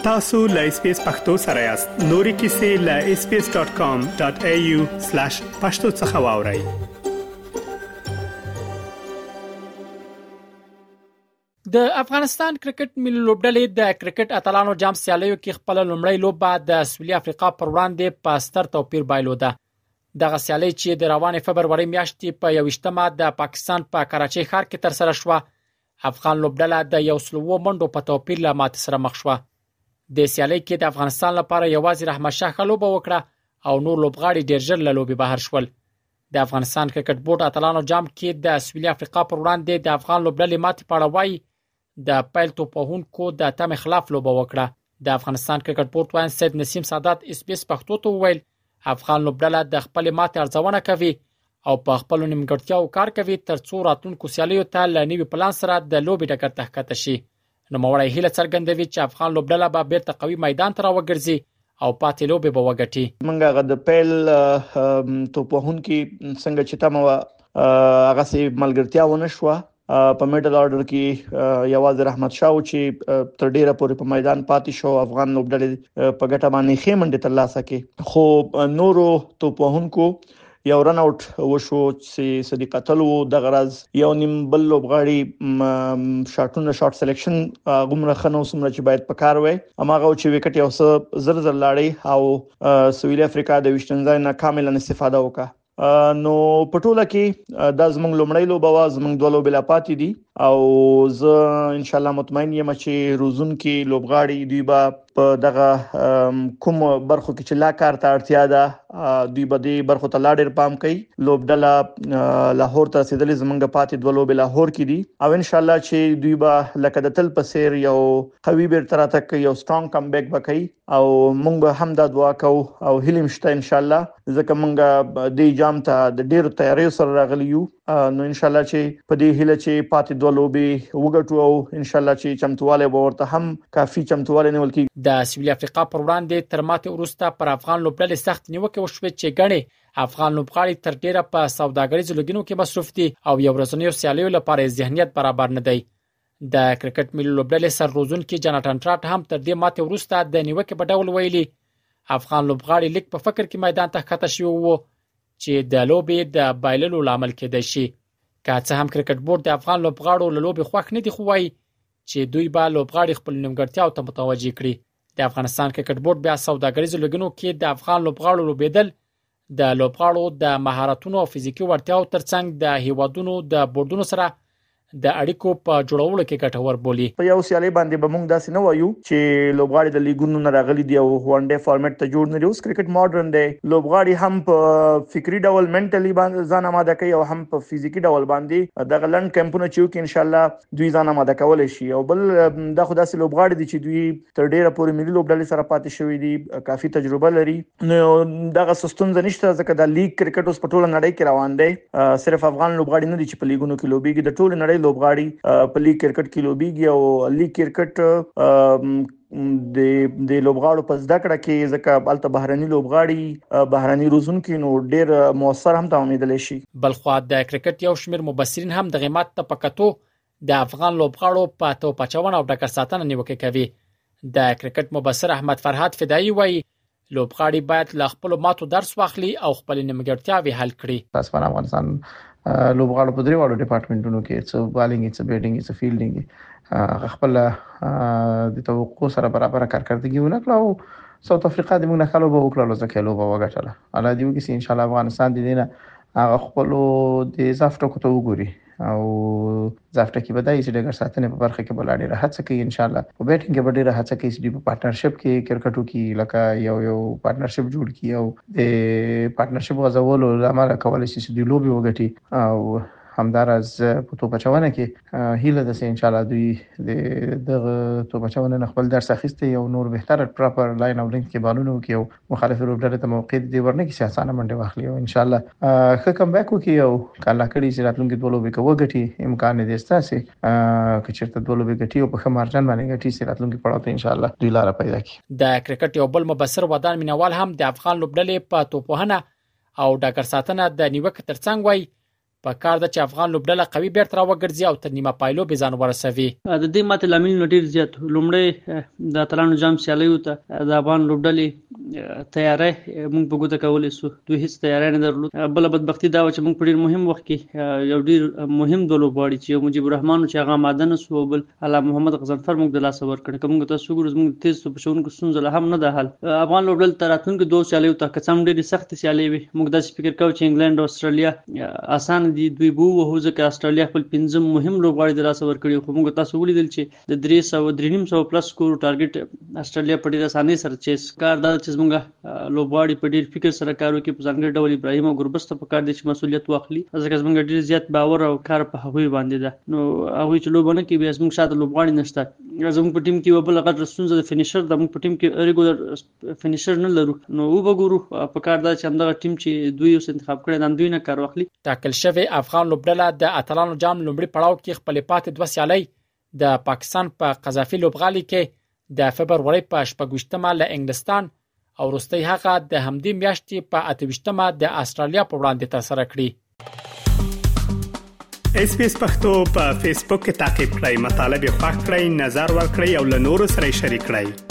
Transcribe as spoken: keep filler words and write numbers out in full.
tasu.lspace.pakto سره یاست. نوري کیسې له اس پی اس ډاٹ کام ډاٹ ای یو سلیش پښتو څخه واورئ. د افغانستان کرکټ ملي لوبډلې د کرکټ اتلانو جام سیالیو کې خپل لومړی لوبه د سویلي افریقا پر وړاندې په ستر توپیر بایلوده. دغه سیالي چې د روانې فبروري میاشتې په یوویشتمه د پاکستان په کراچۍ ښار کې تر سره شوه، افغان لوبډله د یو سل و منډو په توپیر له ماتې سره مخ شوه. د سیالي کې د افغانستان لپاره یوازې رحمت شاه ښه لوبه وکړه او نور لوبغاړي ډېر ژر له لوبې بهر شول. د افغانستان کرکټ بورډ اتلانو جام کې د سویلي افریقا پر وړاندې د افغان لوبډلې ماتې په اړه وایي د پیل توپوهونکو د تمې خلاف لوبه وکړه. د افغانستان کرکټ بورډ وایي سید نسیم سادات اس پی اس پښتو ته وویل افغان لوبډله د خپل ماتې ارزونه کوي او په خپل نیمګړتیاو کار کوي ترڅو راتلونکو سیالیو ته له نوي پلان سره د لوبې ډګر ته ښکته شي. نوموړی هیله څرګندوي چې افغان لوبډله به بیرته قوي میدان ته راوګرځي او پاتې لوبې به وګټي. منګه د پیل توپوهونکو څنګه چې تمه هغه سي ملګرتیا ونه شو په میډل آرډر کې یوازې رحمت شاه چې تر ډیره پورې په میدان پاتې شو، افغان لوبډلې په ګټه باندې خېمنډه ترلاسه کړي، خو نورو توپوهونکو یو رن اوټ وشو چې صدیق قتل وو د غرض یو نیم بل لوبغاړي شاټونه شاټ سلیکشن غومره خنو سمره چې باید پکار وي اماغه چې وکټ یو څه زر زر لاړی او سویلي افریقا د وشتنځای نه کاملا استفاده وکړه. نو پټوله کې د زمنګ لومړی لوبه وا زمنګ دوه لوبې لا پاتې دي او زه ان شاء الله مطمئن یم چې روزون کې لوبغاړي دوی به په دغه کوم برخو کې چې لا کار ته اړتیا ده دوی به دې برخو ته لا ډېر پام کوي. لوبډله لاهور ته رسیدلې زمنګ پاتې دوه لوبې لاهور کې دي او ان شاء الله چې دوی به لکه د تل په سیر یو قوي بیرته راته کوي، یو سترونګ کم بیک وکړي او موږ به هم دا دعا کوو او هیله مشته ان شاء الله ځکه موږ د جام ته د ډېر تیاری سره راغلی یو. نو ان شاء الله چې په دې هیله چې پاتې دوه لوبې وګټو او ان شاء الله چې چمتواله به ورته هم کافي چمتواله نیول کی. د سویلي افریقا پر وړاندې تر ماتې وروسته پر افغان لوبډلې سخت نیوکه وشوه چې غني افغان لوبغاړي تر ډیره په سوداګریزو لګینو کې مصروف دي او یو ورځنیو سیالیو لپاره ذهنیت برابر نه دی. د کرکټ ملي لوبډلې سر روزونکي جاناتان ټراټ هم تر دې ماتې وروسته د نیوکه په ډول ویلي افغان لوبغاړي لیک په فکر کې میدان ته ښکته شوی وو چې د لوبې د بایللو لامل کېدای شي. که څه هم کرکټ بورډ د افغان لوبغاړو له لوبې خوښ نه دي خو وایي چې دوی به لوبغاړي خپل نیمګړتیاو ته متوجه کړي. د افغانستان کرکټ بورډ بیا سوداګریزو لګینو کې د افغان لوبغاړو لوبېدل د لوبغاړو د مهارتونو او فزیکي وړتیاو ترڅنګ د هیوادونو د بورډونو سره د اړیکو په جوړولو کې ګټور بولی. په یو سیالي باندې به موږ داسې نه وایو چې لوبغاړي د لیګونو نه راغلي دي او ون ډے فارمیټ ته جوړ نه دي. اوس کرکټ ماډرن دی، لوبغاړي هم په فکری ډول منټلی باندې ځان آماده کوي او هم په فزیکی ډول باندې د غلند کمپونه چې کې ان شاء الله دوی ځان آماده کولای شي. او بل د خدای سي لوبغاړي دي چې دوی تر ډیره پورې ملي لوبډلې سره پاتې شوی دي، کافي تجربه لري. نو دغه سستون ځنيشته ځکه د لیګ کرکټ اوس په ټوله نړۍ کې روان دی. صرف افغان لوبغاړي نه دي چې په لیګونو کې لوبيږي، د ټوله نړۍ لوبغاړي په لیګ کرکټ کې لوبيږي او لیګ کرکټ د د لوبغاړو په زده کړه کې ځکه الته بهرني لوبغاړي بهرني روزونکو نو ډېر موثر هم ته امیدل شي. بلخو د کرکټ یو شمیر مبصرین هم د غیمت ته پکاتو د افغان لوبغاړو په تو پچاونه او ډګر ساتنه نیوکه کوي. د کرکټ مبصر احمد فرهاد فدایي وایي لوبغاړي باید له خپل ماتو درس واخلي او خپل نیمګړتیاوې حل کړي. تاسو په افغانستان لوبغاړو په درې وړو ډپارټمنټونو کې څو بالینګ څو بیټینګ څو فیلډینګ خپل د توقع سره برابر کارکړدګي ونکړه او ساوث افریقا د موږ نه خلک به وکړل ځکه لوبه وګټله. الله دې وکړي ان شاء الله افغانستان دې نه هغه خپل د زافټو کوته وګوري او زافټه کې بدایي چې دغه ساتنه په برخه کې بلاړي راحت کوي ان شاء الله. په بیټینګ کې ډېر راحت کوي چې په پارټنرشپ کې کرکټو کې لکه یو یو پارټنرشپ جوړ کی او د پارټنرشپ غوښولو لامل کولای شي چې د لوبي وګټي او همدارز په تو بچونه کې هیله ده چې ان شاء الله دوی د دغه تو بچونه خپل درس اخیسته یو نور بهتر پراپر لاین او لینک کې بالونو کې او مخالف لوبډلې ته موقع دی ورنه کې سیاسانه منډه واخلي او ان شاء الله ښه کم بیک وکي او کله کړي چې راتلونکي دوه لوبې کوي وګټي امکان دې ستاسي چې چیرته دوه لوبې ګټي او په خمارجن باندې ګټي چې راتلونکي پړاو ته ان شاء الله دوی لار پیدا کړي. د کرکټ یو بل مبصر ودان مینوال هم د افغان لوبډلې په توپوهنه او ډګر ساتنه د نیوکه ترڅنګ وای په کار د چې افغان لوبډله قوي بیرته راوګرځي او تر نیمه پایلو به ځان ورسوي. د دې ماته لامل ډیر زیات لومړی د اتلانو جام سیالیو ته د افغان لوبډلې تیاری موږ په ګوته کولې سو دوی هیڅ تیاری نه درلود. بل بدبختی دا و چې موږ په ډیر مهم وخت کې یو ډیر مهم د لوبغاړي چې مجيب الرحمن چې هغه ماده نه سو بل الله محمد غزنفر موږ د لاس ور کړ کوم تاسو ګورئ موږ تیز په شونکو سنځله هم نه ده حل. افغان لوبډلې تراتونکو دوه سیالیو ته کڅم ډیر سخت سیالي وي. موږ د فکر کوو چې انګلند او استرالیا آسان دي دوی بو وو ځکه استرالیا خپل پنځم مهم لوبغاړي د لاس ور کړی خو موږ تاسو ولیدل چې د درې سوه درې نیم سوه پلس سکور ټارګټ استرالیا په ډیر اسانۍ سره چیس کار دا چې موږ لوبغاړي په ډیر فکر سره کار وکړي په ځانګړي ډول ابراهیم او ګربست په کار دي چې مسؤلیت واخلي ځکه موږ ډیر زیات باور او کار په هغوی باندې ده. نو هغوی چې لوبونه کوي بیا موږ شاته لوبغاړي نشته زموږ په ټیم کې یو بل غټ ستونزه د فینیشر د موږ په ټیم کې ریګولر فینیشر نه لرو. نو وګورو په کار دا چې همدغه ټیم چې دوی اوس انتخاب کړي د دوی نه کار واخلي. ټاکل شوی افغان لوبډله د اتلانو جام لومړي پړاو کې خپل پاتې دوه سیالۍ د پاکستان په قذافي لوبغالي کې د فبروري په شپږ له انګلستان او وروستي هغه د همدې میاشتې په اته ویشتمه د استرالیا په وړاندې ترسره کړي. اس پی اس پختو په فیسبوک کې تعقیب کړئ، مطالب یې خوښ کړئ، نظر ور کړئ او له نورو سره شریک کړئ.